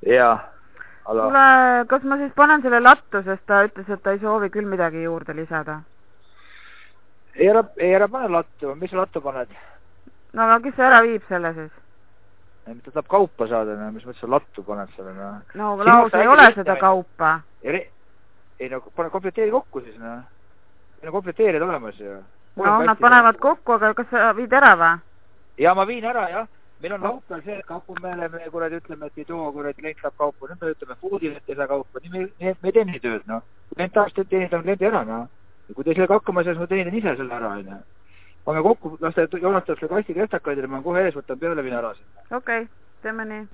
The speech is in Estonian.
Jaa. Kuule, kas ma siis panen selle lattu, sest ta ütles, et ta ei soovi küll midagi juurde lisada? Ei ära pane lattu, mis lattu paned? No aga kes ära viib selle siis? Ta tahab kaupa saada, mis mõttes sa lattu paned selle? No laus ei ole seda kaupa. Ei no komplekteeri kokku siis, no. Meil on komplekteerid olemas ju. No nad panevad kokku, aga kas sa viid ära või? Ja ma viin ära, jah. Meil on laup peal see, et kaupu meile me kuradi ütleme, et ei too kuradi klient saab kaupu. Nüüd me ütleme foodil, et ei saa kaupa. Nii me ei tee nii tööd, no. Klient tahaks teenida kliendi ära, no. Ja kui te sellega hakkama ei saa, siis ma teenin ise selle ära, on. Pange kokku, las ta joonastab selle kasti kestakaid ja ma kohe ees võtan peale, viin ära sinna. Okei, teeme nii.